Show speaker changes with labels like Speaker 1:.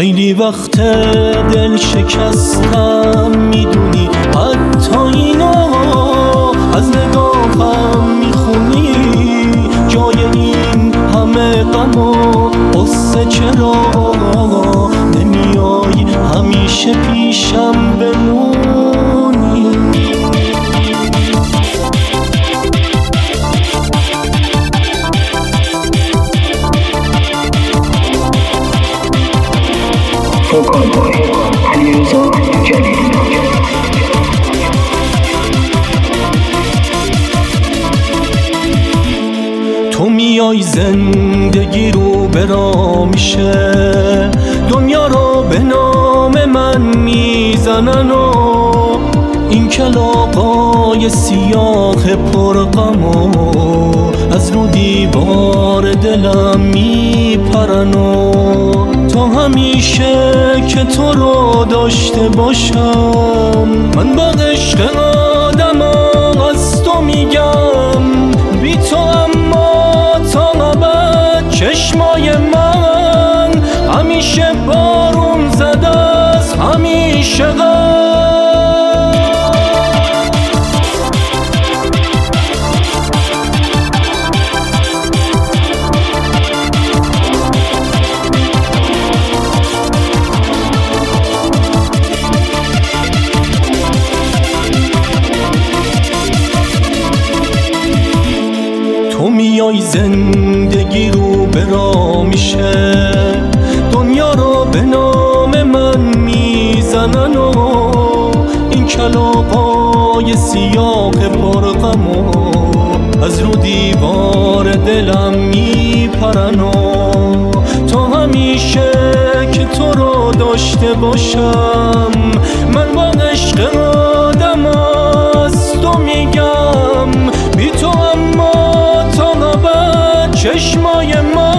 Speaker 1: خیلی وقت دل شکستم میدونی، حتی اینو از نگاهم میخونی. جای این همه غم و قصه چرا نمیای همیشه پیشم بمونی؟ تو میای زندگی رو برا میشه، دنیا رو به نام من میزنن و این کلاغای سیاه پرغم و از رو دیوار دلم میپرن و تا همیشه که تو رو داشته باشم. من با عشق آدم از تو میگم بی تو، اما تا ابد چشمای من همیشه بارون زده است، همیشه تو میای زندگی رو برا میشه، دنیا رو به نام من میزنن و این کلاغای سیاه پرغم و از رو دیوار دلم میپرن و تا همیشه که تو رو داشته باشم. من با عشق آدم از تو میگم بی تو، اما تا ابد چشمای ما